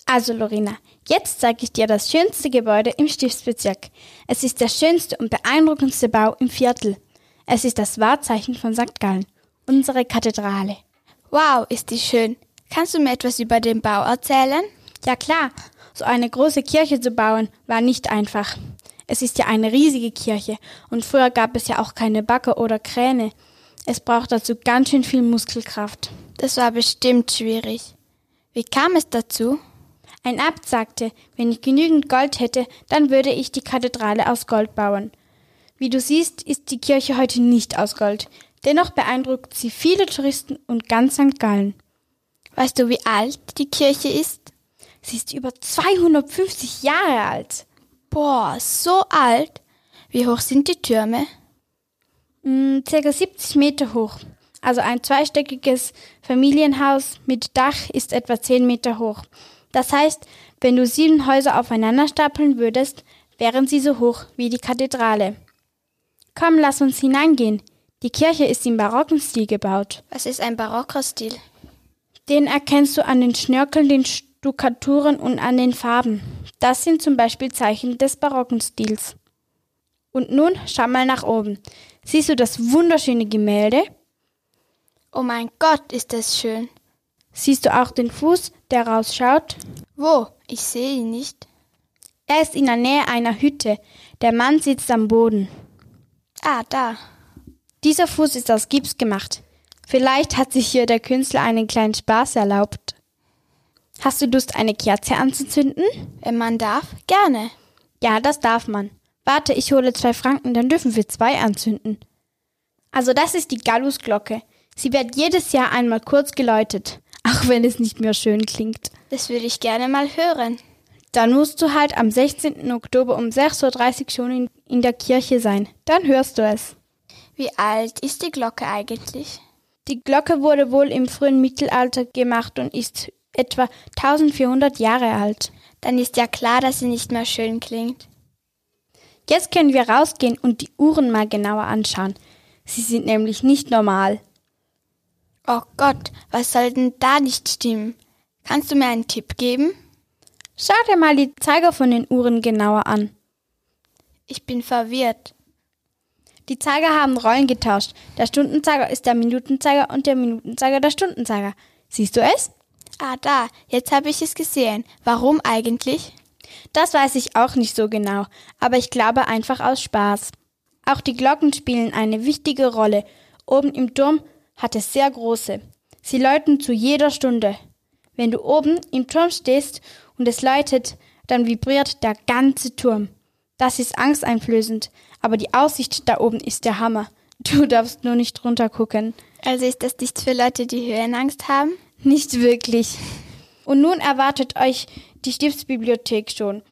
Also Lorena, jetzt zeige ich dir das schönste Gebäude im Stiftsbezirk. Es ist der schönste und beeindruckendste Bau im Viertel. Es ist das Wahrzeichen von St. Gallen, unsere Kathedrale. Wow, ist die schön. Kannst du mir etwas über den Bau erzählen? Ja klar, so eine große Kirche zu bauen war nicht einfach. Es ist ja eine riesige Kirche und früher gab es ja auch keine Bagger oder Kräne. Es braucht dazu ganz schön viel Muskelkraft. Das war bestimmt schwierig. Wie kam es dazu? Ein Abt sagte, wenn ich genügend Gold hätte, dann würde ich die Kathedrale aus Gold bauen. Wie du siehst, ist die Kirche heute nicht aus Gold. Dennoch beeindruckt sie viele Touristen und ganz St. Gallen. Weißt du, wie alt die Kirche ist? Sie ist über 250 Jahre alt. Boah, so alt. Wie hoch sind die Türme? Circa 70 Meter hoch. Also ein zweistöckiges Familienhaus mit Dach ist etwa 10 Meter hoch. Das heißt, wenn du 7 Häuser aufeinander stapeln würdest, wären sie so hoch wie die Kathedrale. Komm, lass uns hineingehen. Die Kirche ist im barocken Stil gebaut. Was ist ein barocker Stil? Den erkennst du an den Schnörkeln, den Stuckaturen und an den Farben. Das sind zum Beispiel Zeichen des barocken Stils. Und nun schau mal nach oben. Siehst du das wunderschöne Gemälde? Oh mein Gott, ist das schön. Siehst du auch den Fuß, der rausschaut? Wo? Ich sehe ihn nicht. Er ist in der Nähe einer Hütte. Der Mann sitzt am Boden. Ah, da. Dieser Fuß ist aus Gips gemacht. Vielleicht hat sich hier der Künstler einen kleinen Spaß erlaubt. Hast du Lust, eine Kerze anzuzünden? Wenn man darf, gerne. Ja, das darf man. Warte, ich hole 2 Franken, dann dürfen wir 2 anzünden. Also das ist die Gallusglocke. Sie wird jedes Jahr einmal kurz geläutet, auch wenn es nicht mehr schön klingt. Das würde ich gerne mal hören. Dann musst du halt am 16. Oktober um 6.30 Uhr schon in der Kirche sein. Dann hörst du es. Wie alt ist die Glocke eigentlich? Die Glocke wurde wohl im frühen Mittelalter gemacht und ist etwa 1400 Jahre alt. Dann ist ja klar, dass sie nicht mehr schön klingt. Jetzt können wir rausgehen und die Uhren mal genauer anschauen. Sie sind nämlich nicht normal. Oh Gott, was soll denn da nicht stimmen? Kannst du mir einen Tipp geben? Schau dir mal die Zeiger von den Uhren genauer an. Ich bin verwirrt. Die Zeiger haben Rollen getauscht. Der Stundenzeiger ist der Minutenzeiger und der Minutenzeiger der Stundenzeiger. Siehst du es? Ah, da, jetzt habe ich es gesehen. Warum eigentlich? Das weiß ich auch nicht so genau, aber ich glaube einfach aus Spaß. Auch die Glocken spielen eine wichtige Rolle. Oben im Turm hat es sehr große. Sie läuten zu jeder Stunde. Wenn du oben im Turm stehst und es läutet, dann vibriert der ganze Turm. Das ist angsteinflößend, aber die Aussicht da oben ist der Hammer. Du darfst nur nicht runter gucken. Also ist das nichts für Leute, die Höhenangst haben? Nicht wirklich. Und nun erwartet euch die Stiftsbibliothek schon.